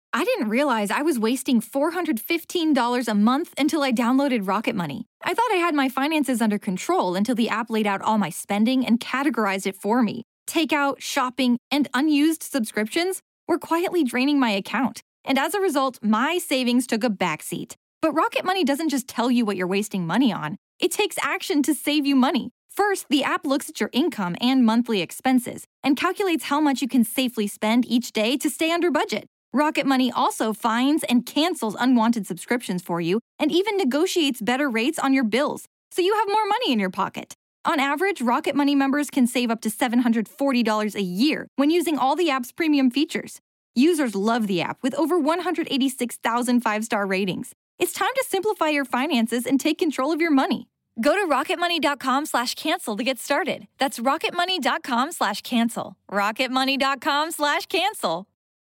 I didn't realize I was wasting $415 a month until I downloaded Rocket Money. I thought I had my finances under control until the app laid out all my spending and categorized it for me. Takeout, shopping, and unused subscriptions were quietly draining my account. And as a result, my savings took a backseat. But Rocket Money doesn't just tell you what you're wasting money on. It takes action to save you money. First, the app looks at your income and monthly expenses and calculates how much you can safely spend each day to stay under budget. Rocket Money also finds and cancels unwanted subscriptions for you and even negotiates better rates on your bills, so you have more money in your pocket. On average, Rocket Money members can save up to $740 a year when using all the app's premium features. Users love the app with over 186,000 five-star ratings. It's time to simplify your finances and take control of your money. Go to rocketmoney.com/cancel to get started. That's rocketmoney.com/cancel. rocketmoney.com/cancel.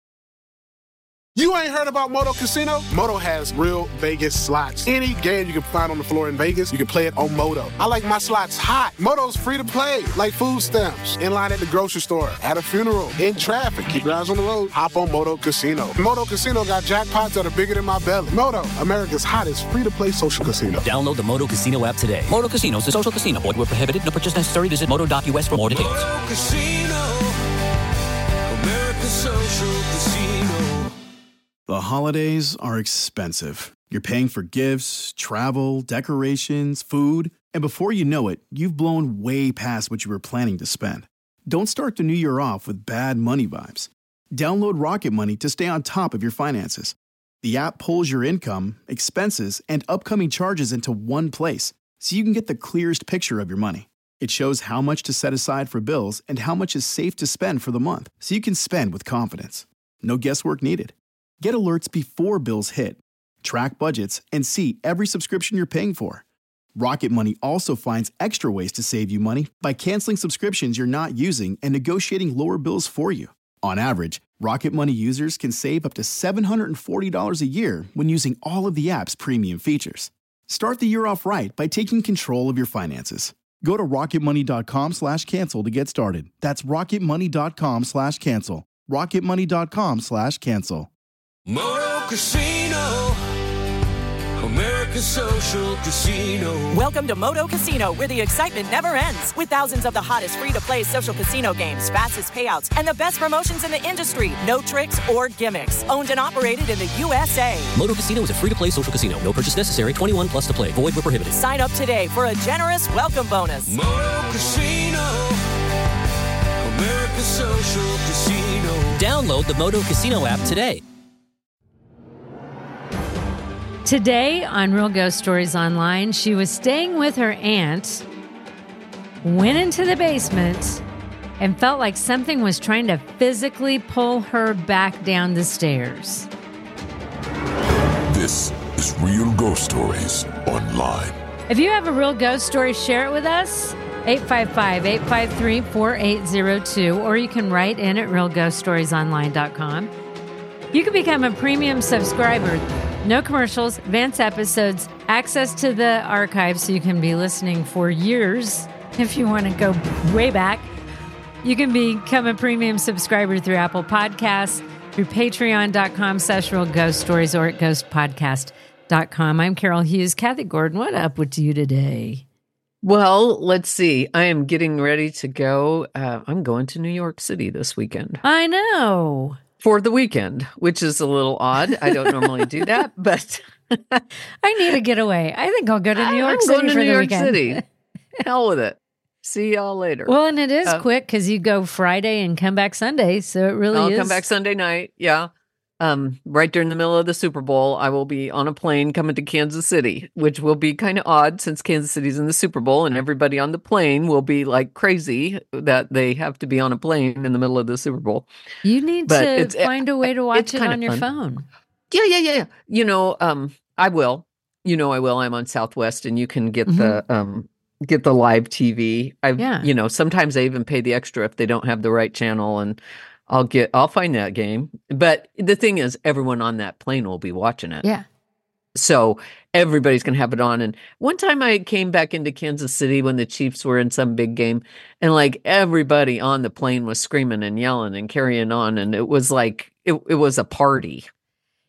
You ain't heard about Moto Casino? Moto has real Vegas slots. Any game you can find on the floor in Vegas, you can play it on Moto. I like my slots hot. Moto's free to play, like food stamps. In line at the grocery store, at a funeral, in traffic. Keep your eyes on the road. Hop on Moto Casino. Moto Casino got jackpots that are bigger than my belly. Moto, America's hottest free-to-play social casino. Download the Moto Casino app today. Moto Casino is a social casino. Void where prohibited. No purchase necessary. Visit moto.us for more details. Moto Casino, America's social casino. The holidays are expensive. You're paying for gifts, travel, decorations, food, and before you know it, you've blown way past what you were planning to spend. Don't start the new year off with bad money vibes. Download Rocket Money to stay on top of your finances. The app pulls your income, expenses, and upcoming charges into one place, so you can get the clearest picture of your money. It shows how much to set aside for bills and how much is safe to spend for the month, so you can spend with confidence. No guesswork needed. Get alerts before bills hit, track budgets, and see every subscription you're paying for. Rocket Money also finds extra ways to save you money by canceling subscriptions you're not using and negotiating lower bills for you. On average, Rocket Money users can save up to $740 a year when using all of the app's premium features. Start the year off right by taking control of your finances. Go to rocketmoney.com/cancel to get started. That's rocketmoney.com/cancel. rocketmoney.com/cancel. Moto Casino, America's social casino. Welcome to Moto Casino, where the excitement never ends. With thousands of the hottest free-to-play social casino games, fastest payouts, and the best promotions in the industry. No tricks or gimmicks. Owned and operated in the USA. Moto Casino is a free-to-play social casino. No purchase necessary. 21 plus to play. Void where prohibited. Sign up today for a generous welcome bonus. Moto Casino, America's social casino. Download the Moto Casino app today. Today on Real Ghost Stories Online, she was staying with her aunt, went into the basement, and felt like something was trying to physically pull her back down the stairs. This is Real Ghost Stories Online. If you have a real ghost story, share it with us. 855-853-4802, or you can write in at realghoststoriesonline.com. You can become a premium subscriber. No commercials, advanced episodes, access to the archive so you can be listening for years. If you want to go way back, you can become a premium subscriber through Apple Podcasts, through patreon.com/realghoststories or at ghostpodcast.com. I'm Carol Hughes. Kathy Gordon, what up with you today? Well, let's see. I am getting ready to go. I'm going to New York City this weekend. I know. For the weekend, which is a little odd. I don't normally do that, but I need a getaway. I think I'll go to New York City for the weekend. City. Hell with it. See y'all later. Well, and it is quick because you go Friday and come back Sunday, so it really I'll is. come back Sunday night. Yeah. Right during the middle of the Super Bowl, I will be on a plane coming to Kansas City, which will be kind of odd since Kansas City's in the Super Bowl and everybody on the plane will be like crazy that they have to be on a plane in the middle of the Super Bowl. You need to find a way to watch it on your fun. phone. Yeah. You know, I will. You know, I will. I'm on Southwest, and you can get the live TV. You know, sometimes I even pay the extra if they don't have the right channel, and I'll find that game. But the thing is, everyone on that plane will be watching it. Yeah. So everybody's going to have it on. And one time I came back into Kansas City when the Chiefs were in some big game, and like everybody on the plane was screaming and yelling and carrying on. And it was like, it was a party.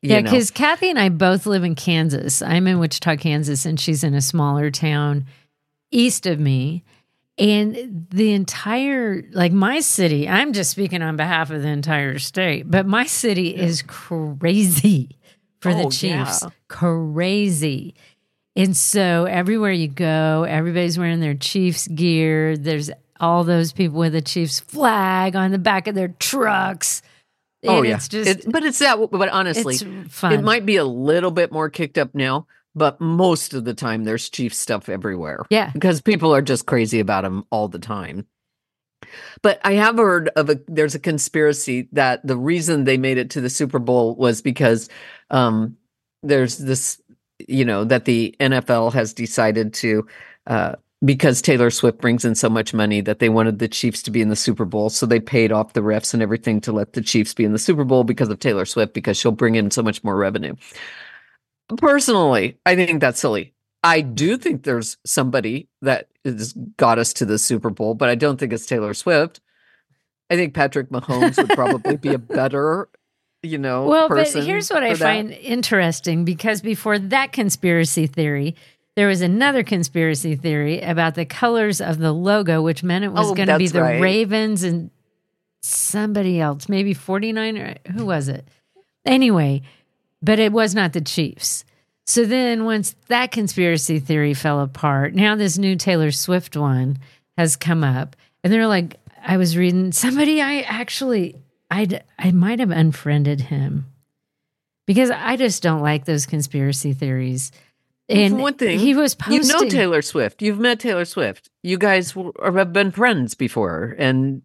Yeah, know. because Kathy and I both live in Kansas. I'm in Wichita, Kansas, and she's in a smaller town east of me. And the entire, like my city, I'm just speaking on behalf of the entire state, but my city is crazy for the Chiefs. Yeah. Crazy. And so everywhere you go, everybody's wearing their Chiefs gear. There's all those people with a Chiefs flag on the back of their trucks. And it's just, but honestly, it's fun. it might be a little bit more kicked up now, but most of the time there's Chiefs stuff everywhere. Yeah. Because people are just crazy about them all the time. But I have heard of there's a conspiracy that the reason they made it to the Super Bowl was because there's this, that the NFL has decided to, because Taylor Swift brings in so much money, that they wanted the Chiefs to be in the Super Bowl. So they paid off the refs and everything to let the Chiefs be in the Super Bowl because of Taylor Swift, because she'll bring in so much more revenue. Personally, I think that's silly. I do think there's somebody that has got us to the Super Bowl, but I don't think it's Taylor Swift. I think Patrick Mahomes would probably be a better, well, person. But here's what I find interesting, because before that conspiracy theory, there was another conspiracy theory about the colors of the logo, which meant it was going to be the Ravens and somebody else, maybe 49, who was it? Anyway, but it was not the Chiefs. So then once that conspiracy theory fell apart, now this new Taylor Swift one has come up. And they're like, I was reading somebody, I might have unfriended him because I just don't like those conspiracy theories. And one thing, he was posting. Taylor Swift. You've met Taylor Swift. You guys have been friends before. And,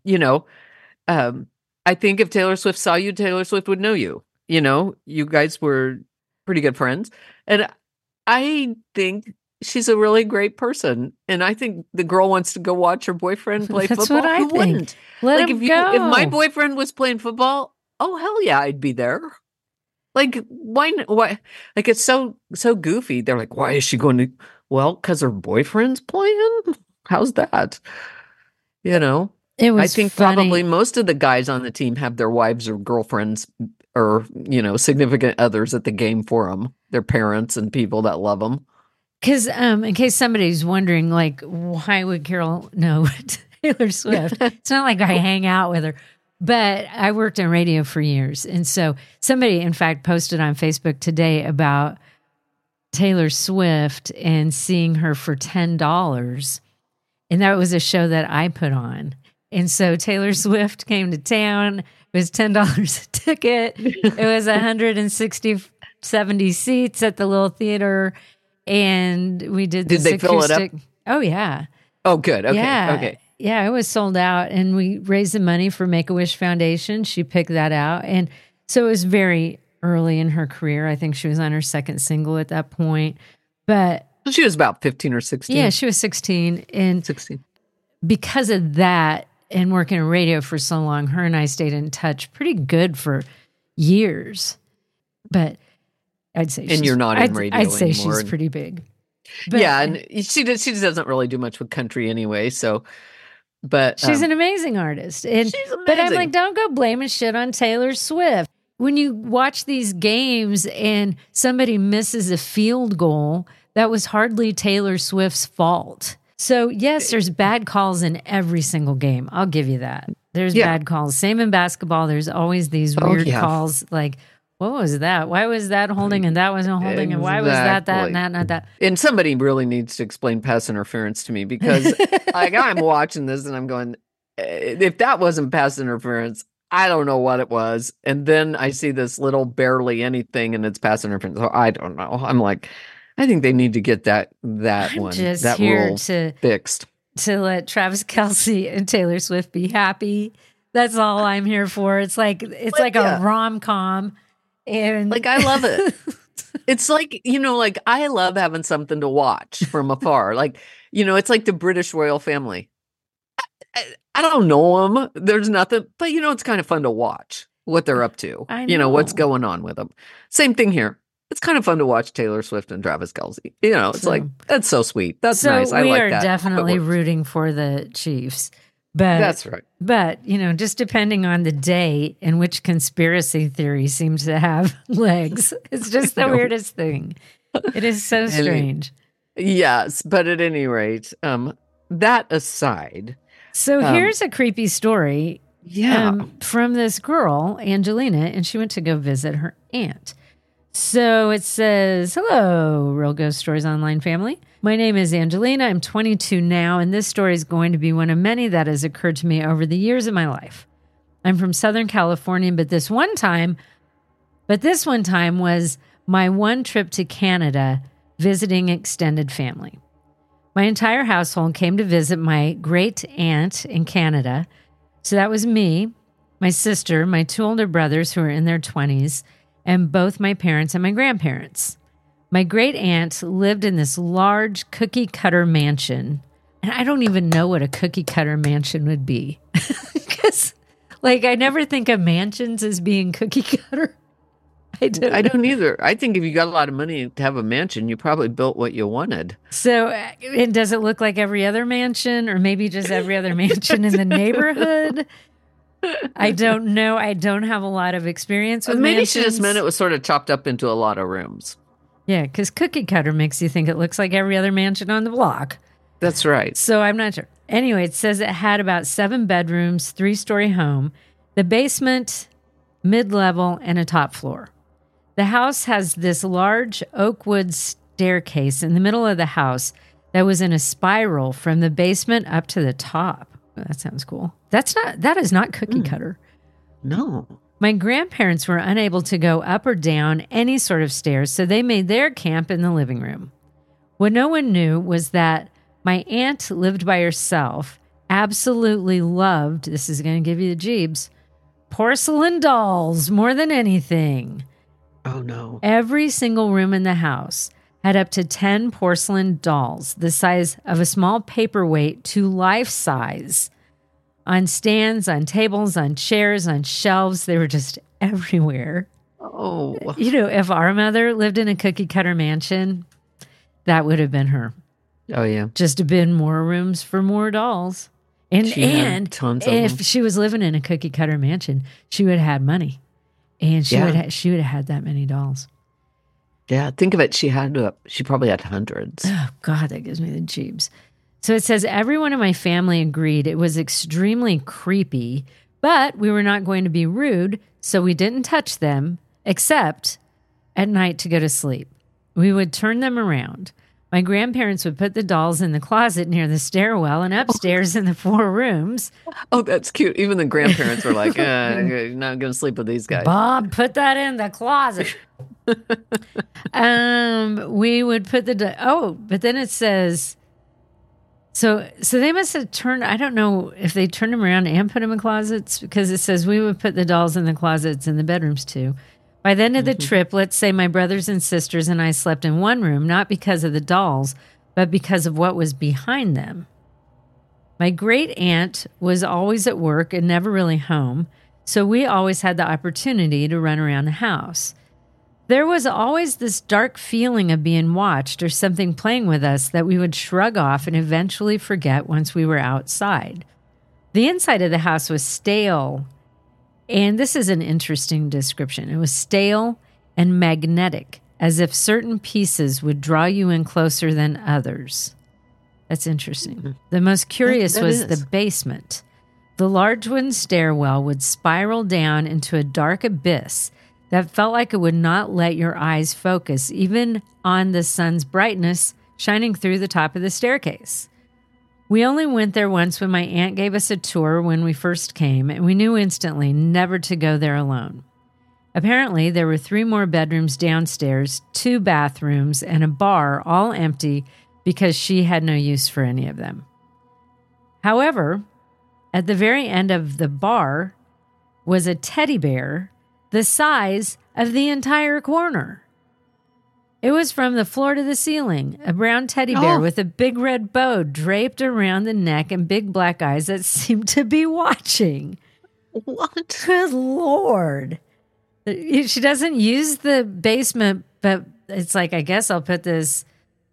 I think if Taylor Swift saw you, Taylor Swift would know you. You guys were pretty good friends. And I think she's a really great person. And I think the girl wants to go watch her boyfriend play That's football. what I Who think. wouldn't? Let him go. If my boyfriend was playing football, oh, hell yeah, I'd be there. Like, why? Like, it's so goofy. They're like, why is she going to? Well, because her boyfriend's playing? How's that? It was I think funny. probably most of the guys on the team have their wives or girlfriends or, significant others at the game for them, their parents and people that love them. Because in case somebody's wondering, like, why would Carol know Taylor Swift? It's not like I hang out with her. But I worked in radio for years. And so somebody, in fact, posted on Facebook today about Taylor Swift and seeing her for $10. And that was a show that I put on. And so Taylor Swift came to town. It was $10 a ticket. It was 70 seats at the little theater. And we did this Did they fill it up? Oh, yeah. Oh, good. Okay. Yeah. Okay. Yeah, it was sold out. And we raised the money for Make-A-Wish Foundation. She picked that out. And so it was very early in her career. I think she was on her second single at that point. But she was about 15 or 16. Yeah, she was 16. And 16. Because of that, and working in radio for so long, her and I stayed in touch pretty good for years. But I'd say you're not in radio I'd say anymore. she's pretty big. But, yeah, and she doesn't really do much with country anyway, so but she's an amazing artist. And she's amazing. But I'm like, don't go blaming shit on Taylor Swift. When you watch these games and somebody misses a field goal, that was hardly Taylor Swift's fault. So, yes, there's bad calls in every single game. I'll give you that. There's bad calls. Same in basketball. There's always these weird calls like, what was that? Why was that holding and that wasn't holding? And why was that and that, not that? And somebody really needs to explain pass interference to me because like I'm watching this and I'm going, if that wasn't pass interference, I don't know what it was. And then I see this little barely anything and it's pass interference. So I don't know. I'm like, I think they need to get that one, just that here rule fixed. To let Travis Kelce and Taylor Swift be happy. That's all I'm here for. It's like a rom-com. And like, I love it. It's like, like I love having something to watch from afar. Like, it's like the British royal family. I don't know them. There's nothing, but it's kind of fun to watch what they're up to. I know. What's going on with them. Same thing here. It's kind of fun to watch Taylor Swift and Travis Kelce. It's like, that's so sweet. That's nice. I like that. We are definitely rooting for the Chiefs. But that's right. But, just depending on the day and which conspiracy theory seems to have legs, it's just the weirdest thing. It is so strange. Yes, but at any rate, that aside. So here's a creepy story Yeah. From this girl, Angelina, and she went to go visit her aunt. So it says, hello, Real Ghost Stories Online family. My name is Angelina. I'm 22 now, and this story is going to be one of many that has occurred to me over the years of my life. I'm from Southern California, but this one time was my one trip to Canada visiting extended family. My entire household came to visit my great aunt in Canada. So that was me, my sister, my two older brothers who were in their 20s, and both my parents and my grandparents. My great aunt lived in this large cookie cutter mansion. And I don't even know what a cookie cutter mansion would be. Because, I never think of mansions as being cookie cutter. I don't either. I think if you got a lot of money to have a mansion, you probably built what you wanted. So, and does it look like every other mansion, or maybe just every other mansion in the neighborhood? I don't know. I don't have a lot of experience with maybe mansions. She just meant it was sort of chopped up into a lot of rooms. Yeah, because cookie cutter makes you think it looks like every other mansion on the block. That's right. So I'm not sure. Anyway, it says it had about 7 bedrooms, 3-story home, the basement, mid-level, and a top floor. The house has this large oak wood staircase in the middle of the house that was in a spiral from the basement up to the top. Oh, that sounds cool. That is not cookie cutter. No. My grandparents were unable to go up or down any sort of stairs, so they made their camp in the living room. What no one knew was that my aunt lived by herself, absolutely loved, this is going to give you the jeebs, porcelain dolls more than anything. Oh, no. Every single room in the house had up to 10 porcelain dolls, the size of a small paperweight to life size, on stands, on tables, on chairs, on shelves. They were just everywhere. Oh. If our mother lived in a cookie cutter mansion, that would have been her. Oh, yeah. Just have been more rooms for more dolls. And tons of if them. she was living in a cookie cutter mansion, she would have had money. And she would have had that many dolls. Yeah, think of it. She probably had hundreds. Oh, God, that gives me the jeebs. So it says, everyone in my family agreed it was extremely creepy, but we were not going to be rude, so we didn't touch them, except at night to go to sleep. We would turn them around. My grandparents would put the dolls in the closet near the stairwell and upstairs in the 4 rooms. Oh, that's cute. Even the grandparents were like, not going to sleep with these guys. Bob, put that in the closet. We would put but then it says, so they must have turned, I don't know if they turned them around and put them in closets, because it says we would put the dolls in the closets in the bedrooms too. By the end of the trip, let's say my brothers and sisters and I slept in one room, not because of the dolls, but because of what was behind them. My great aunt was always at work and never really home, so we always had the opportunity to run around the house. There was always this dark feeling of being watched or something playing with us that we would shrug off and eventually forget once we were outside. The inside of the house was stale. And this is an interesting description. It was stale and magnetic, as if certain pieces would draw you in closer than others. That's interesting. Mm-hmm. The most curious was the basement. The large wooden stairwell would spiral down into a dark abyss that felt like it would not let your eyes focus, even on the sun's brightness shining through the top of the staircase. We only went there once when my aunt gave us a tour when we first came, and we knew instantly never to go there alone. Apparently, there were 3 more bedrooms downstairs, 2 bathrooms, and a bar, all empty because she had no use for any of them. However, at the very end of the bar was a teddy bear the size of the entire corner. It was from the floor to the ceiling, a brown teddy bear with a big red bow draped around the neck and big black eyes that seemed to be watching. What? Good Lord. She doesn't use the basement, but it's like, I guess I'll put this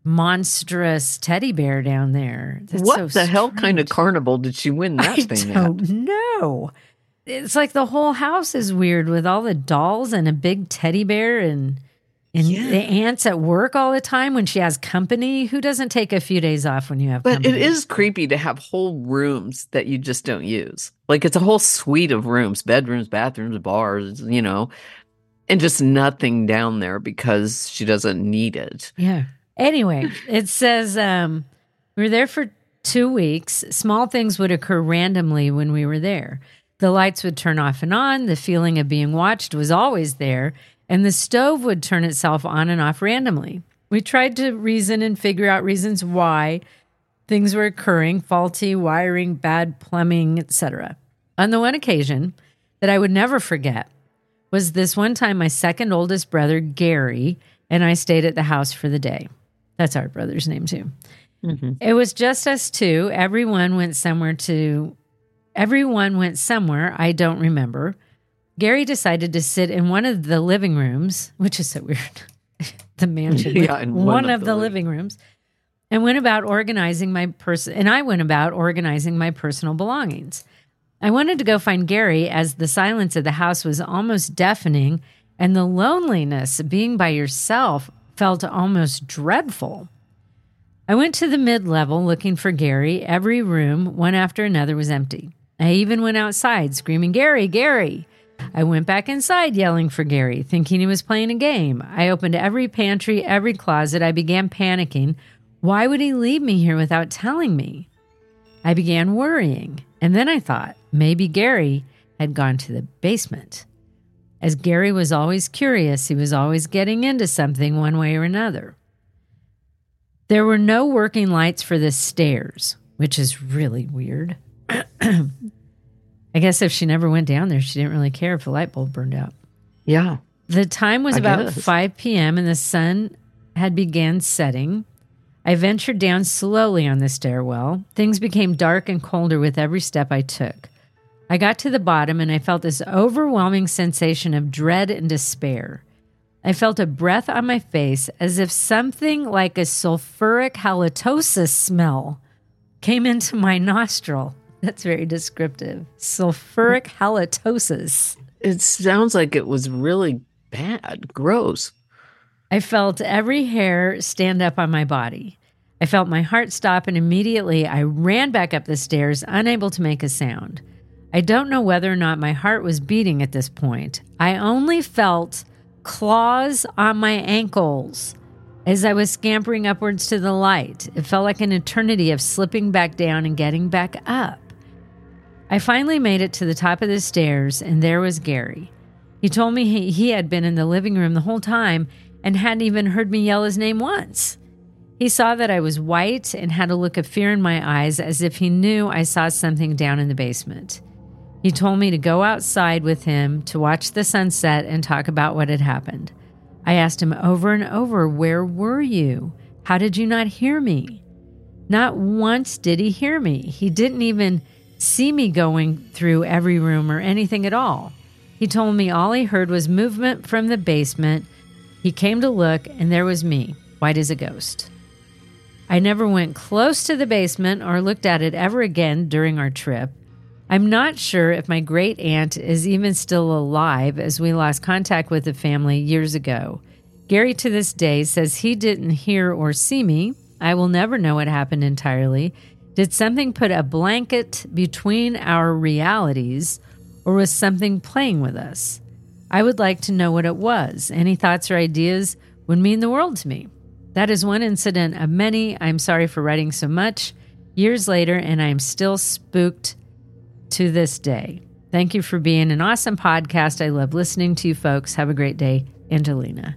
monstrous teddy bear down there. That's what so the hell strange. kind of carnival did she win that thing I don't know. It's like the whole house is weird with all the dolls and a big teddy bear and the aunts at work all the time when she has company. Who doesn't take a few days off when you have company? But it is creepy to have whole rooms that you just don't use. Like it's a whole suite of rooms, bedrooms, bathrooms, bars, and just nothing down there because she doesn't need it. Yeah. Anyway, it says we were there for 2 weeks. Small things would occur randomly when we were there. The lights would turn off and on. The feeling of being watched was always there. And the stove would turn itself on and off randomly. We tried to reason and figure out reasons why things were occurring, faulty wiring, bad plumbing, etc. On the one occasion that I would never forget was this one time my second oldest brother, Gary, and I stayed at the house for the day. That's our brother's name too. Mm-hmm. It was just us two. Everyone went somewhere. I don't remember. Gary decided to sit in one of the living rooms, which is so weird. The mansion. In one of the living rooms. And went about organizing my personal belongings. I wanted to go find Gary as the silence of the house was almost deafening and the loneliness of being by yourself felt almost dreadful. I went to the mid-level looking for Gary. Every room, one after another, was empty. I even went outside screaming, "Gary, Gary!" I went back inside yelling for Gary, thinking he was playing a game. I opened every pantry, every closet. I began panicking. Why would he leave me here without telling me? I began worrying. And then I thought maybe Gary had gone to the basement. As Gary was always curious, he was always getting into something one way or another. There were no working lights for the stairs, which is really weird. I guess if she never went down there, she didn't really care if the light bulb burned out. Yeah. The time was about 5 p.m. and the sun had begun setting. I ventured down slowly on the stairwell. Things became dark and colder with every step I took. I got to the bottom and I felt this overwhelming sensation of dread and despair. I felt a breath on my face as if something like a sulfuric halitosis smell came into my nostril. That's very descriptive. Sulfuric halitosis. It sounds like it was really bad. Gross. I felt every hair stand up on my body. I felt my heart stop, and immediately I ran back up the stairs, unable to make a sound. I don't know whether or not my heart was beating at this point. I only felt claws on my ankles as I was scampering upwards to the light. It felt like an eternity of slipping back down and getting back up. I finally made it to the top of the stairs, and there was Gary. He told me he had been in the living room the whole time and hadn't even heard me yell his name once. He saw that I was white and had a look of fear in my eyes as if he knew I saw something down in the basement. He told me to go outside with him to watch the sunset and talk about what had happened. I asked him over and over, "Where were you? How did you not hear me?" Not once did he hear me. He didn't even see me going through every room or anything at all. He told me all he heard was movement from the basement. He came to look, and there was me, white as a ghost. I never went close to the basement or looked at it ever again during our trip. I'm not sure if my great aunt is even still alive, as we lost contact with the family years ago. Gary to this day says he didn't hear or see me. I will never know what happened entirely. Did something put a blanket between our realities, or was something playing with us? I would like to know what it was. Any thoughts or ideas would mean the world to me. That is one incident of many. I'm sorry for writing so much years later, and I am still spooked to this day. Thank you for being an awesome podcast. I love listening to you folks. Have a great day, Angelina.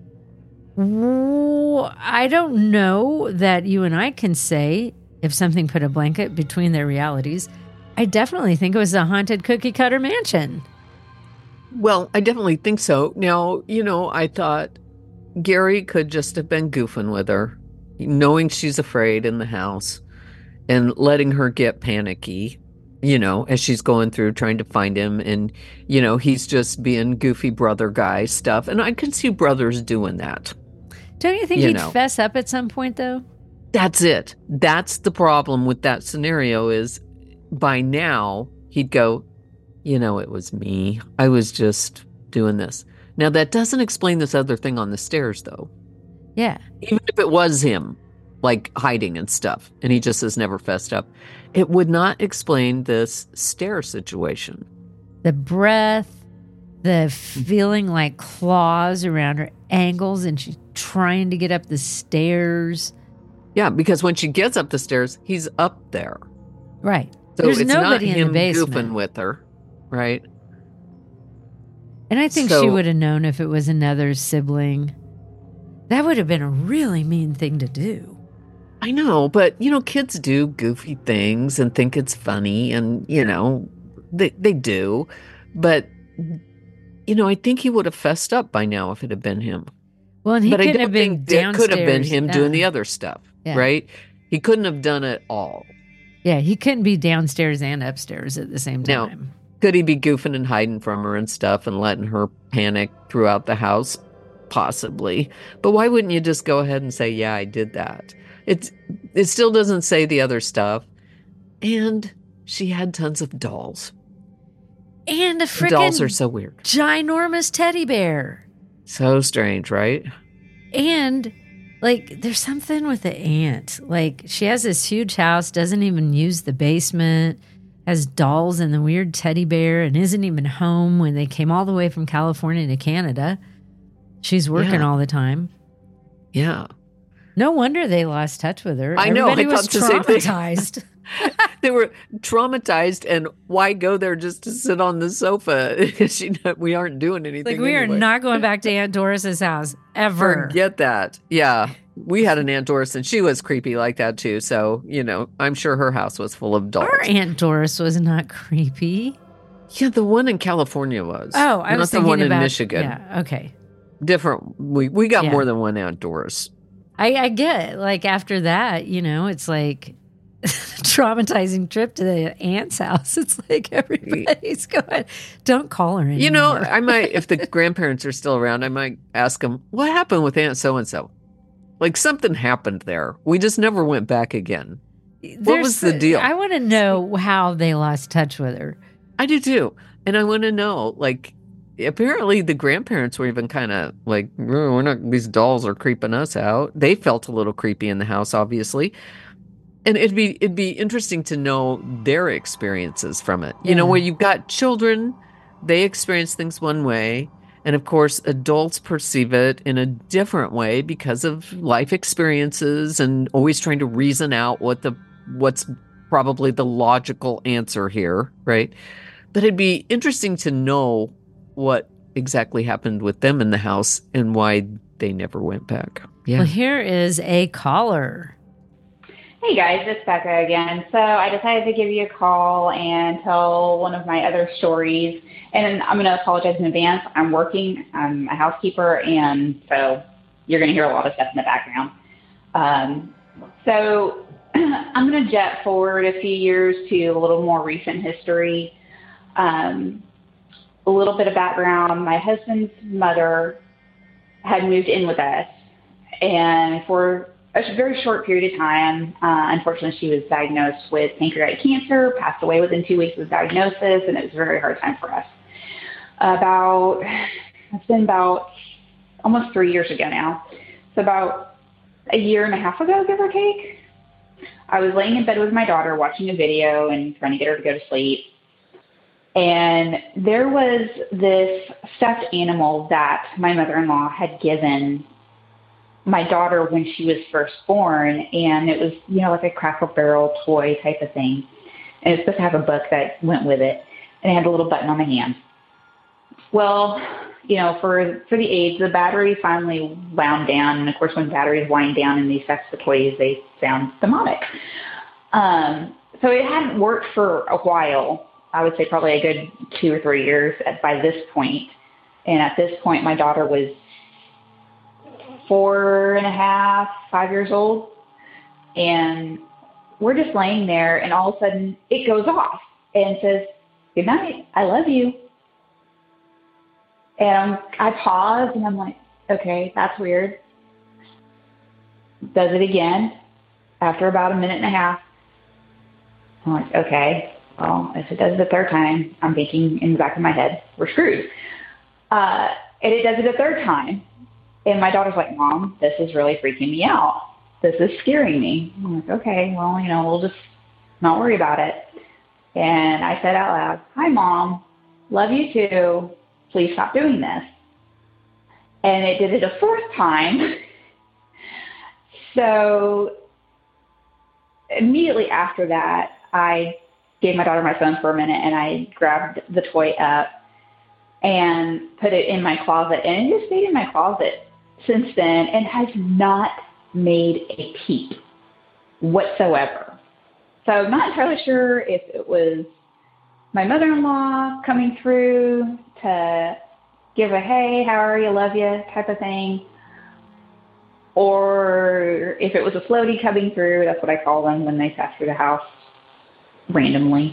I don't know that you and I can say if something put a blanket between their realities. I definitely think it was a haunted cookie cutter mansion. Well, I definitely think so. Now, I thought Gary could just have been goofing with her, knowing she's afraid in the house and letting her get panicky, as she's going through trying to find him. And, he's just being goofy brother guy stuff. And I can see brothers doing that. Don't you think he'd fess up at some point, though? That's it. That's the problem with that scenario is by now he'd go, it was me. I was just doing this. Now, that doesn't explain this other thing on the stairs, though. Yeah. Even if it was him, like hiding and stuff, and he just has never fessed up, it would not explain this stair situation. The breath, the feeling like claws around her ankles, and she's trying to get up the stairs. Yeah, because when she gets up the stairs, he's up there. Right. So there's it's nobody not in him the basement. goofing with her, right? And I think she would have known if it was another sibling. That would have been a really mean thing to do. I know, but, kids do goofy things and think it's funny and, they do. But, I think he would have fessed up by now if it had been him. Well, and he couldn't have been downstairs. It could have been him doing the other stuff, right? He couldn't have done it all. Yeah, he couldn't be downstairs and upstairs at the same time. Now, could he be goofing and hiding from her and stuff and letting her panic throughout the house? Possibly. But why wouldn't you just go ahead and say, yeah, I did that? It still doesn't say the other stuff. And she had tons of dolls. And a freaking dolls are so weird. Ginormous teddy bear. So strange, right? And there's something with the aunt. She has this huge house, doesn't even use the basement, has dolls and the weird teddy bear, and isn't even home when they came all the way from California to Canada. She's working all the time. Yeah. No wonder they lost touch with her. I know. Everybody was traumatized. They were traumatized, and why go there just to sit on the sofa? We aren't doing anything. We are not going back to Aunt Doris's house ever. Forget that. Yeah. We had an Aunt Doris, and she was creepy like that, too. So, I'm sure her house was full of dolls. Our Aunt Doris was not creepy. Yeah, the one in California was. Oh, I was thinking not the one about, in Michigan. Yeah, okay. Different. We got more than one Aunt Doris. I get it. After that, it's like traumatizing trip to the aunt's house. It's like everybody's going, don't call her anymore. I might, if the grandparents are still around, I might ask them, what happened with Aunt so-and-so? Something happened there. We just never went back again. What was the deal? I want to know how they lost touch with her. I do too. And I want to know, apparently the grandparents were even kind of these dolls are creeping us out. They felt a little creepy in the house, obviously. And it'd be interesting to know their experiences from it. Where you've got children, they experience things one way. And of course, adults perceive it in a different way because of life experiences and always trying to reason out what's probably the logical answer here, right? But it'd be interesting to know what exactly happened with them in the house and why they never went back. Yeah. Well, here is a caller. Hey guys, it's Becca again. So I decided to give you a call and tell one of my other stories. And I'm going to apologize in advance. I'm working. I'm a housekeeper, and so you're going to hear a lot of stuff in the background. So I'm going to jet forward a few years to a little more recent history. A little bit of background. My husband's mother had moved in with us, and for a very short period of time, unfortunately, she was diagnosed with pancreatic cancer, passed away within 2 weeks of diagnosis, and it was a very hard time for us. It's been about almost 3 years ago now. So about a year and a half ago, give or take, I was laying in bed with my daughter watching a video and trying to get her to go to sleep. And there was this stuffed animal that my mother-in-law had given my daughter when she was first born. And it was, like a Cracker Barrel toy type of thing. And it's supposed to have a book that went with it. And it had a little button on the hand. Well, for the age, the battery finally wound down. And of course, when batteries wind down in these types of toys, they sound demonic. So it hadn't worked for a while. I would say probably a good 2 or 3 years by this point. And at this point, my daughter was 4.5, 5 years old. And we're just laying there, and all of a sudden it goes off and says, "Good night, I love you." And I pause, and I'm like, okay, that's weird. does it again after about a minute and a half. I'm like, okay, well, if it does it the third time, I'm thinking in the back of my head, we're screwed. And it does it a third time. And my daughter's like, Mom, this is really freaking me out. This is scaring me. I'm like, okay, well, we'll just not worry about it. And I said out loud, hi, Mom, love you too. Please stop doing this. And it did it a fourth time. So immediately after that, I gave my daughter my phone for a minute, and I grabbed the toy up and put it in my closet. And it just stayed in my closet since then and has not made a peep whatsoever. So I'm not entirely sure if it was my mother-in-law coming through to give a, hey, how are you, love you type of thing, or if it was a floaty coming through. That's what I call them when they pass through the house randomly,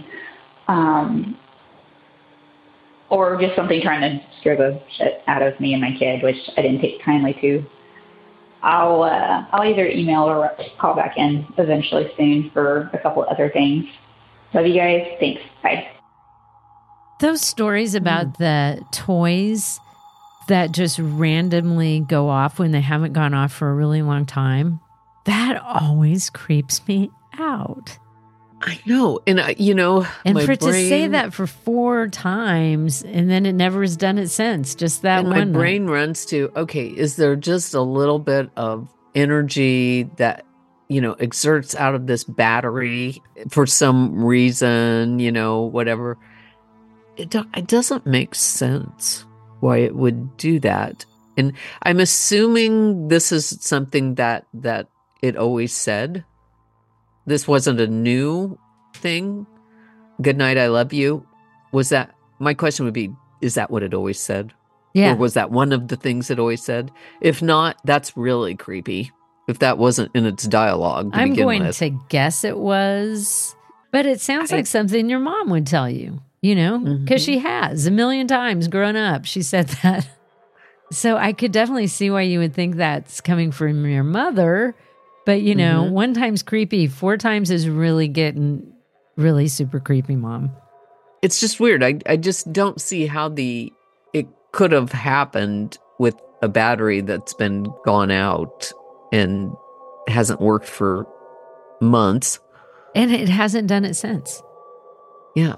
or just something trying to scare the shit out of me and my kid, which I didn't take kindly to. I'll either email or call back in eventually soon for a couple other things. Love you guys. Thanks. Bye. Those stories about the toys that just randomly go off when they haven't gone off for a really long time, that always creeps me out. I know. And, and for it to say that for 4 times and then it never has done it since, just that and one. My brain runs to, okay, is there just a little bit of energy that, exerts out of this battery for some reason, whatever? It doesn't make sense why it would do that. And I'm assuming this is something that it always said. This wasn't a new thing. Good night, I love you. Was that, my question would be, is that what it always said? Yeah. Or was that one of the things it always said? If not, that's really creepy. If that wasn't in its dialogue to I'm begin going with. to guess it was, but it sounds like something your mom would tell you, because she has a million times grown up. She said that. So I could definitely see why you would think that's coming from your mother. But, 1 time's creepy. 4 times is really getting really super creepy, Mom. It's just weird. I just don't see how it could have happened with a battery that's been gone out and hasn't worked for months. And it hasn't done it since. Yeah.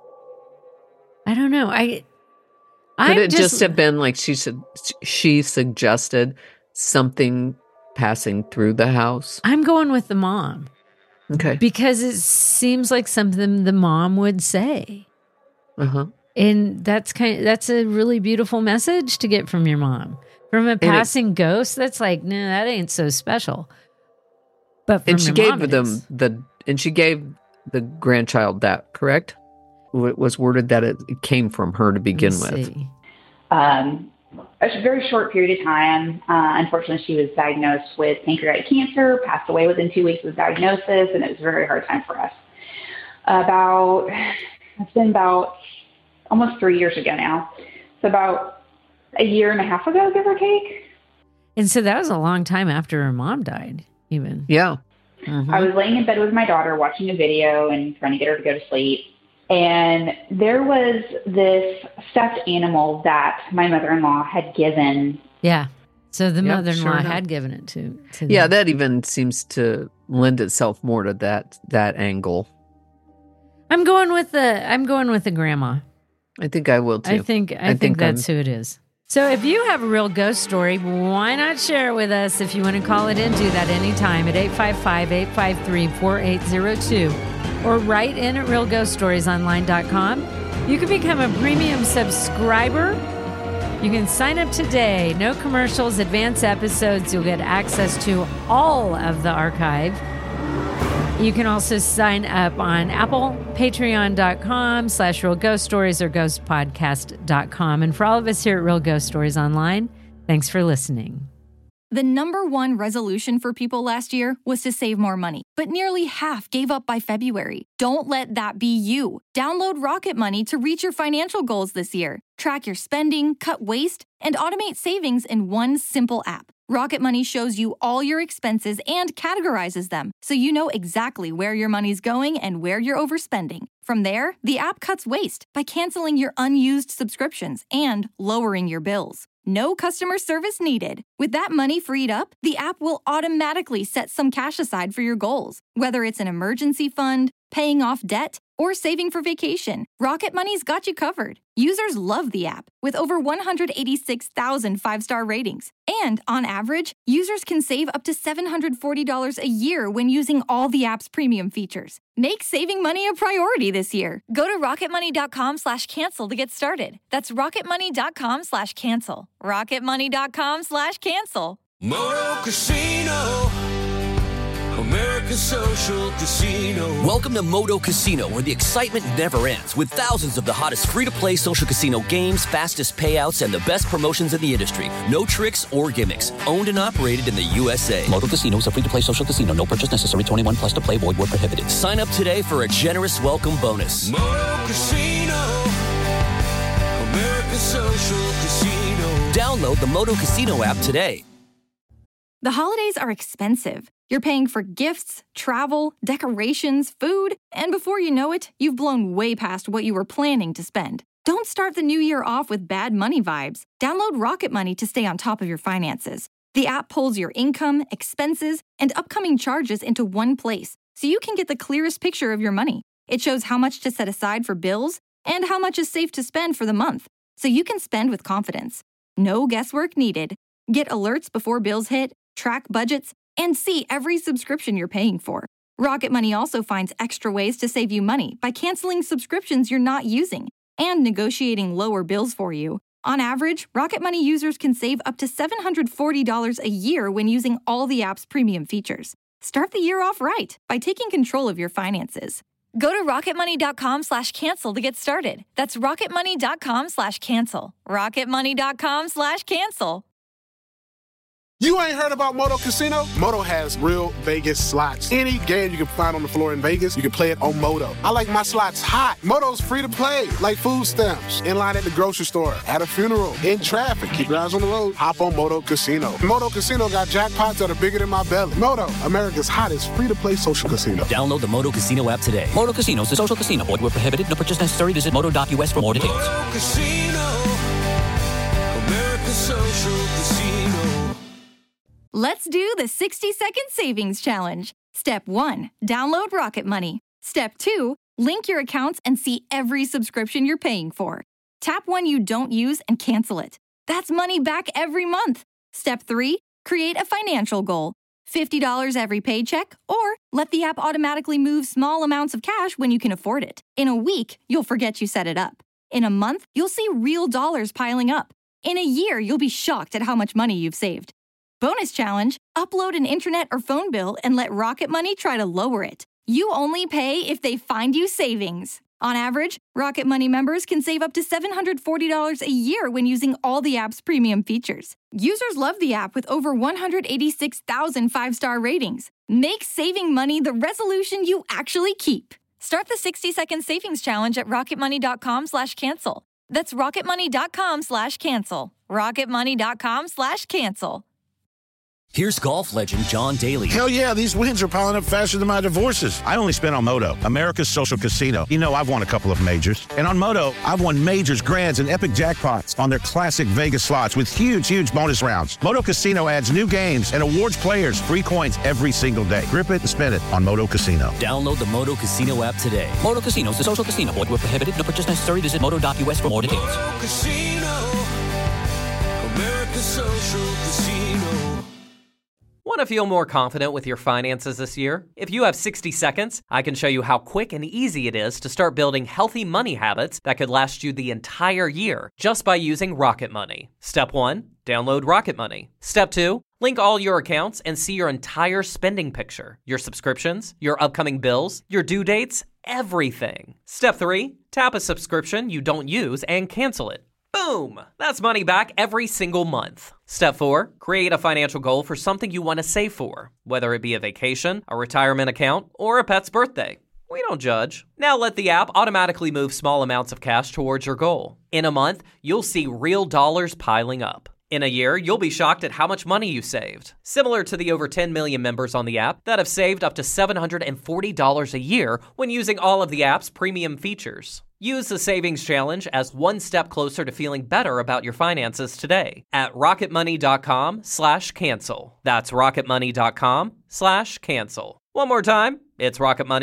I don't know. Could it just have been like she suggested something passing through the house? I'm going with the mom. Okay. Because it seems like something the mom would say. Uh-huh. And that's a really beautiful message to get from your mom. From a passing ghost, that's like, no, that ain't so special. But from your mom, and she gave the grandchild that, correct? It was worded that it came from her to begin with. A very short period of time. Unfortunately, she was diagnosed with pancreatic cancer, passed away within 2 weeks of diagnosis, and it was a very hard time for us. It's been about almost 3 years ago now. So about a year and a half ago, give or take. And so that was a long time after her mom died, even. Yeah. Mm-hmm. I was laying in bed with my daughter watching a video and trying to get her to go to sleep. And there was this stuffed animal that my mother-in-law had given. Yeah. So the mother-in-law had given it to them. Yeah, that even seems to lend itself more to that angle. I'm going with the grandma. I think I will too. I think that's who it is. So if you have a real ghost story, why not share it with us? If you want to call it in, do that anytime at 855-853-4802 or write in at realghoststoriesonline.com. You can become a premium subscriber. You can sign up today. No commercials, advanced episodes. You'll get access to all of the archive. You can also sign up on Apple, patreon.com/Real Ghost Stories or ghostpodcast.com. And for all of us here at Real Ghost Stories Online, thanks for listening. The #1 resolution for people last year was to save more money, but nearly half gave up by February. Don't let that be you. Download Rocket Money to reach your financial goals this year. Track your spending, cut waste, and automate savings in one simple app. Rocket Money shows you all your expenses and categorizes them, so you know exactly where your money's going and where you're overspending. From there, the app cuts waste by canceling your unused subscriptions and lowering your bills. No customer service needed. With that money freed up, the app will automatically set some cash aside for your goals, whether it's an emergency fund, paying off debt, or saving for vacation. Rocket Money's got you covered. Users love the app, with over 186,000 five-star ratings. And on average, users can save up to $740 a year when using all the app's premium features. Make saving money a priority this year. Go to rocketmoney.com/cancel to get started. That's rocketmoney.com/cancel. rocketmoney.com/cancel. Moto Casino, America's social casino. Welcome to Moto Casino, where the excitement never ends, with thousands of the hottest free-to-play social casino games, fastest payouts, and the best promotions in the industry. No tricks or gimmicks. Owned and operated in the USA. Moto Casino is a free-to-play social casino. No purchase necessary. 21 plus to play. Void where prohibited. Sign up today for a generous welcome bonus. Moto Casino, America's social casino. Download the Moto Casino app today. The holidays are expensive. You're paying for gifts, travel, decorations, food, and before you know it, you've blown way past what you were planning to spend. Don't start the new year off with bad money vibes. Download Rocket Money to stay on top of your finances. The app pulls your income, expenses, and upcoming charges into one place, so you can get the clearest picture of your money. It shows how much to set aside for bills and how much is safe to spend for the month, so you can spend with confidence. No guesswork needed. Get alerts before bills hit, track budgets, and see every subscription you're paying for. Rocket Money also finds extra ways to save you money by canceling subscriptions you're not using and negotiating lower bills for you. On average, Rocket Money users can save up to $740 a year when using all the app's premium features. Start the year off right by taking control of your finances. Go to rocketmoney.com/cancel to get started. That's rocketmoney.com/cancel. rocketmoney.com/cancel. You ain't heard about Moto Casino? Moto has real Vegas slots. Any game you can find on the floor in Vegas, you can play it on Moto. I like my slots hot. Moto's free to play, like food stamps. In line at the grocery store, at a funeral, in traffic. Keep your eyes on the road. Hop on Moto Casino. Moto Casino got jackpots that are bigger than my belly. Moto, America's hottest free-to-play social casino. Download the Moto Casino app today. Moto Casino is a social casino. Void where prohibited. No purchase necessary. Visit moto.us for more details. Moto Casino, America's social casino. Let's do the 60-second savings challenge. Step 1, download Rocket Money. Step 2, link your accounts and see every subscription you're paying for. Tap one you don't use and cancel it. That's money back every month. Step 3, create a financial goal. $50 every paycheck, or let the app automatically move small amounts of cash when you can afford it. In a week, you'll forget you set it up. In a month, you'll see real dollars piling up. In a year, you'll be shocked at how much money you've saved. Bonus challenge, upload an internet or phone bill and let Rocket Money try to lower it. You only pay if they find you savings. On average, Rocket Money members can save up to $740 a year when using all the app's premium features. Users love the app with over 186,000 five-star ratings. Make saving money the resolution you actually keep. Start the 60-second savings challenge at rocketmoney.com/cancel. That's rocketmoney.com/cancel. rocketmoney.com/cancel. Here's golf legend John Daly. Hell yeah, these wins are piling up faster than my divorces. I only spent on Moto, America's social casino. You know, I've won a couple of majors. And on Moto, I've won majors, grands, and epic jackpots on their classic Vegas slots with huge, huge bonus rounds. Moto Casino adds new games and awards players free coins every single day. Grip it and spin it on Moto Casino. Download the Moto Casino app today. Moto Casino is a social casino. Void where prohibited. No purchase necessary. Visit moto.us for more details. Moto Casino, America's social casino. Want to feel more confident with your finances this year? If you have 60 seconds, I can show you how quick and easy it is to start building healthy money habits that could last you the entire year just by using Rocket Money. Step 1, download Rocket Money. Step 2, link all your accounts and see your entire spending picture, your subscriptions, your upcoming bills, your due dates, everything. Step 3, tap a subscription you don't use and cancel it. Boom! That's money back every single month. Step 4, create a financial goal for something you want to save for, whether it be a vacation, a retirement account, or a pet's birthday. We don't judge. Now let the app automatically move small amounts of cash towards your goal. In a month, you'll see real dollars piling up. In a year, you'll be shocked at how much money you saved. Similar to the over 10 million members on the app that have saved up to $740 a year when using all of the app's premium features. Use the Savings Challenge as one step closer to feeling better about your finances today at rocketmoney.com/cancel. That's rocketmoney.com/cancel. One more time, it's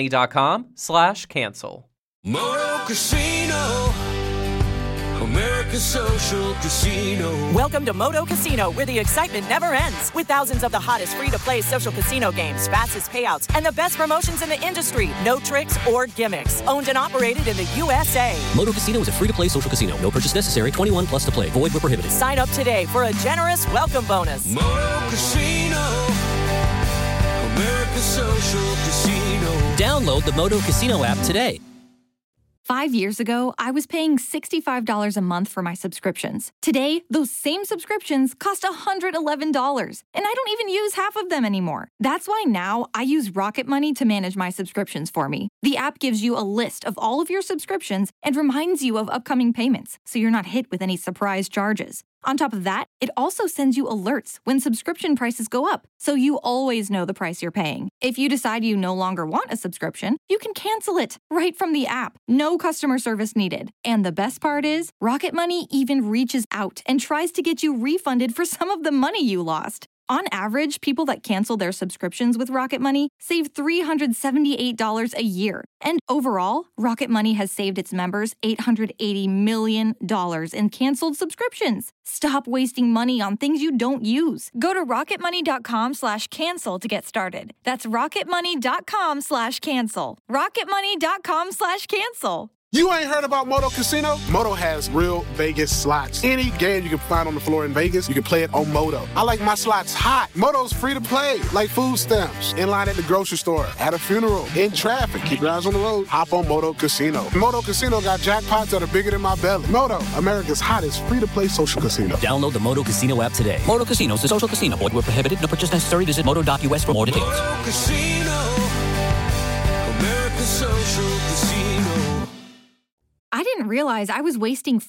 rocketmoney.com/cancel. Moto Casino, America's social casino. Welcome to Moto Casino, where the excitement never ends. With thousands of the hottest free-to-play social casino games, fastest payouts, and the best promotions in the industry. No tricks or gimmicks. Owned and operated in the USA. Moto Casino is a free-to-play social casino. No purchase necessary. 21 plus to play. Void where prohibited. Sign up today for a generous welcome bonus. Moto Casino, America's social casino. Download the Moto Casino app today. 5 years ago, I was paying $65 a month for my subscriptions. Today, those same subscriptions cost $111, and I don't even use half of them anymore. That's why now I use Rocket Money to manage my subscriptions for me. The app gives you a list of all of your subscriptions and reminds you of upcoming payments, so you're not hit with any surprise charges. On top of that, it also sends you alerts when subscription prices go up, so you always know the price you're paying. If you decide you no longer want a subscription, you can cancel it right from the app. No customer service needed. And the best part is, Rocket Money even reaches out and tries to get you refunded for some of the money you lost. On average, people that cancel their subscriptions with Rocket Money save $378 a year. And overall, Rocket Money has saved its members $880 million in canceled subscriptions. Stop wasting money on things you don't use. Go to rocketmoney.com/cancel to get started. That's rocketmoney.com/cancel. rocketmoney.com/cancel. You ain't heard about Moto Casino? Moto has real Vegas slots. Any game you can find on the floor in Vegas, you can play it on Moto. I like my slots hot. Moto's free to play, like food stamps. In line at the grocery store, at a funeral, in traffic. Keep your eyes on the road. Hop on Moto Casino. Moto Casino got jackpots that are bigger than my belly. Moto, America's hottest free-to-play social casino. Download the Moto Casino app today. Moto Casino is a social casino. Void where prohibited. No purchase necessary. Visit moto.us for more details. Moto Casino, America's social casino. I didn't realize I was wasting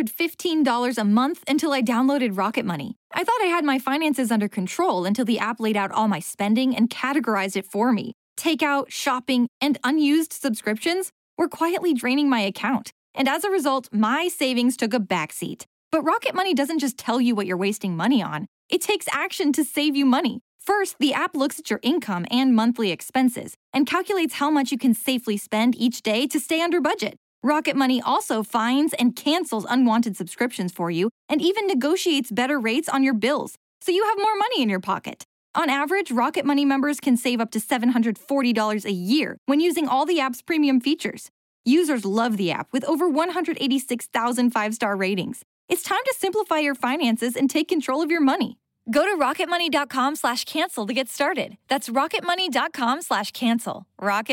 $415 a month until I downloaded Rocket Money. I thought I had my finances under control until the app laid out all my spending and categorized it for me. Takeout, shopping, and unused subscriptions were quietly draining my account. And as a result, my savings took a backseat. But Rocket Money doesn't just tell you what you're wasting money on. It takes action to save you money. First, the app looks at your income and monthly expenses and calculates how much you can safely spend each day to stay under budget. Rocket Money also finds and cancels unwanted subscriptions for you and even negotiates better rates on your bills, so you have more money in your pocket. On average, Rocket Money members can save up to $740 a year when using all the app's premium features. Users love the app with over 186,000 five-star ratings. It's time to simplify your finances and take control of your money. Go to rocketmoney.com/cancel to get started. That's rocketmoney.com/cancel.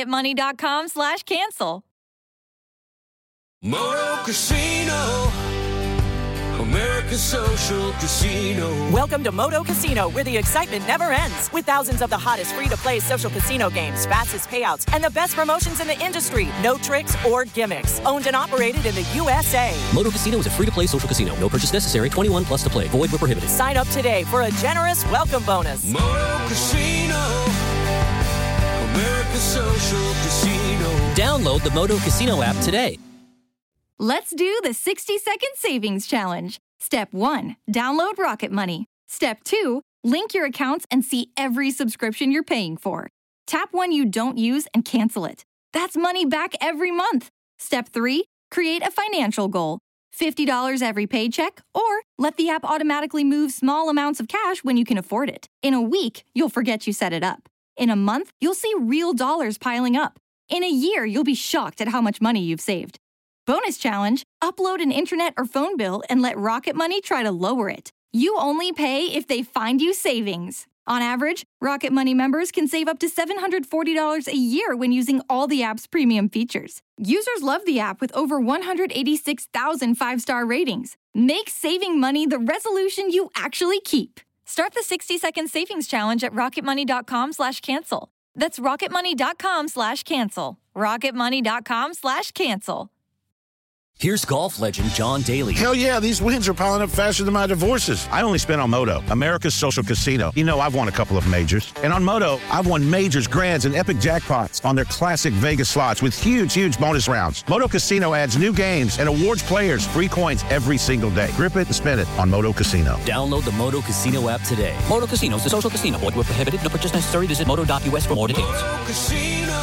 rocketmoney.com/cancel. Moto Casino, America's social casino. Welcome to Moto Casino, where the excitement never ends. With thousands of the hottest free-to-play social casino games, fastest payouts, and the best promotions in the industry. No tricks or gimmicks. Owned and operated in the USA. Moto Casino is a free-to-play social casino. No purchase necessary. 21 plus to play. Void where prohibited. Sign up today for a generous welcome bonus. Moto Casino, America's social casino. Download the Moto Casino app today. Let's do the 60-second savings challenge. Step 1, download Rocket Money. Step 2, link your accounts and see every subscription you're paying for. Tap one you don't use and cancel it. That's money back every month. Step 3, create a financial goal. $50 every paycheck, or let the app automatically move small amounts of cash when you can afford it. In a week, you'll forget you set it up. In a month, you'll see real dollars piling up. In a year, you'll be shocked at how much money you've saved. Bonus challenge, upload an internet or phone bill and let Rocket Money try to lower it. You only pay if they find you savings. On average, Rocket Money members can save up to $740 a year when using all the app's premium features. Users love the app with over 186,000 five-star ratings. Make saving money the resolution you actually keep. Start the 60-second savings challenge at rocketmoney.com/cancel. That's rocketmoney.com/cancel. rocketmoney.com/cancel. Here's golf legend John Daly. Hell yeah, these wins are piling up faster than my divorces. I only spent on Moto, America's social casino. You know, I've won a couple of majors. And on Moto, I've won majors, grands, and epic jackpots on their classic Vegas slots with huge bonus rounds. Moto Casino adds new games and awards players free coins every single day. Grip it and spin it on Moto Casino. Download the Moto Casino app today. Moto Casino is a social casino. Void where prohibited. No purchase necessary. Visit moto.us for more details. Moto Casino,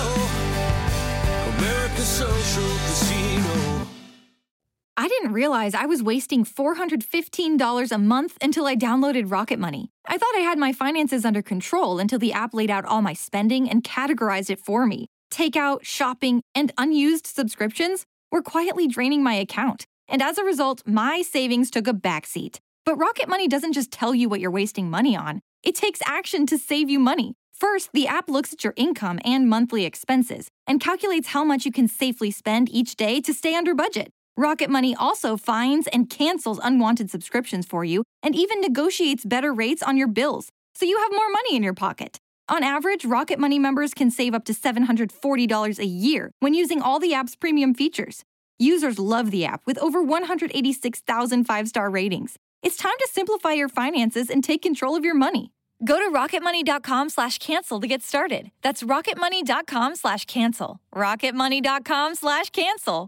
America's social casino. I didn't realize I was wasting $415 a month until I downloaded Rocket Money. I thought I had my finances under control until the app laid out all my spending and categorized it for me. Takeout, shopping, and unused subscriptions were quietly draining my account. And as a result, my savings took a backseat. But Rocket Money doesn't just tell you what you're wasting money on. It takes action to save you money. First, the app looks at your income and monthly expenses and calculates how much you can safely spend each day to stay under budget. Rocket Money also finds and cancels unwanted subscriptions for you and even negotiates better rates on your bills, so you have more money in your pocket. On average, Rocket Money members can save up to $740 a year when using all the app's premium features. Users love the app with over 186,000 five-star ratings. It's time to simplify your finances and take control of your money. Go to rocketmoney.com/cancel to get started. That's rocketmoney.com/cancel. rocketmoney.com/cancel.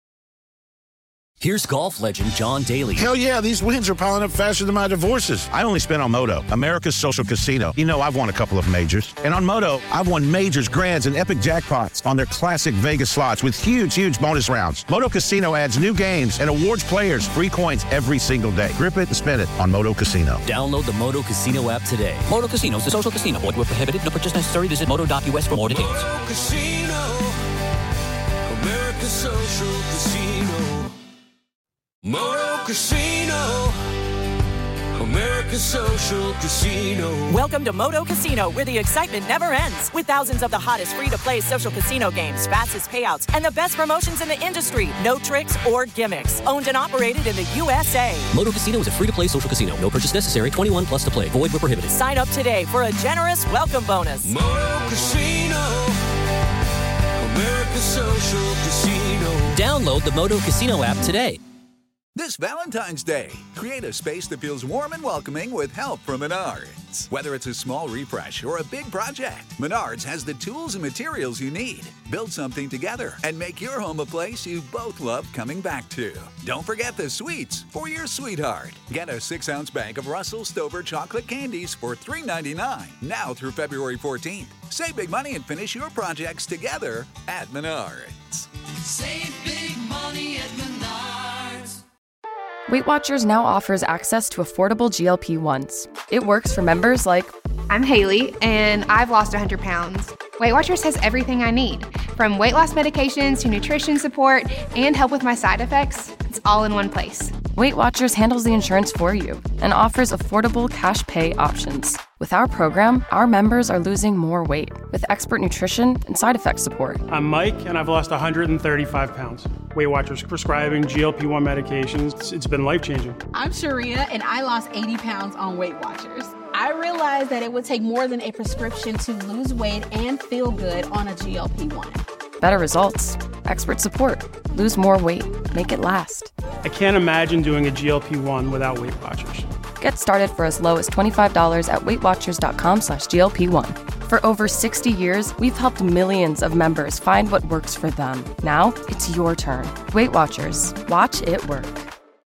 Here's golf legend John Daly. Hell yeah, these wins are piling up faster than my divorces. I only spent on Moto, America's social casino. You know, I've won a couple of majors. And on Moto, I've won majors, grands, and epic jackpots on their classic Vegas slots with huge bonus rounds. Moto Casino adds new games and awards players free coins every single day. Grip it and spin it on Moto Casino. Download the Moto Casino app today. Moto Casino is a social casino. Void where prohibited. No purchase necessary. Visit moto.us for more details. Moto Casino, America's social casino. Moto Casino, America's social casino. Welcome to Moto Casino, where the excitement never ends. With thousands of the hottest free-to-play social casino games, fastest payouts, and the best promotions in the industry. No tricks or gimmicks. Owned and operated in the USA. Moto Casino is a free-to-play social casino. No purchase necessary. 21 plus to play. Void where prohibited. Sign up today for a generous welcome bonus. Moto Casino, America's social casino. Download the Moto Casino app today. This Valentine's Day, create a space that feels warm and welcoming with help from Menards. Whether it's a small refresh or a big project, Menards has the tools and materials you need. Build something together and make your home a place you both love coming back to. Don't forget the sweets for your sweetheart. Get a 6-ounce bag of Russell Stover chocolate candies for $3.99 now through February 14th. Save big money and finish your projects together at Menards. Save big money at Menards. Weight Watchers now offers access to affordable GLP-1s. It works for members like... I'm Haley, and I've lost 100 pounds. Weight Watchers has everything I need, from weight loss medications to nutrition support and help with my side effects. It's all in one place. Weight Watchers handles the insurance for you and offers affordable cash pay options. With our program, our members are losing more weight with expert nutrition and side effect support. I'm Mike, and I've lost 135 pounds. Weight Watchers prescribing GLP-1 medications. It's been life-changing. I'm Sharia, and I lost 80 pounds on Weight Watchers. I realized that it would take more than a prescription to lose weight and feel good on a GLP-1. Better results, expert support, lose more weight, make it last. I can't imagine doing a GLP-1 without Weight Watchers. Get started for as low as $25 at WeightWatchers.com/GLP-1. For over 60 years, we've helped millions of members find what works for them. Now, it's your turn. Weight Watchers. Watch it work.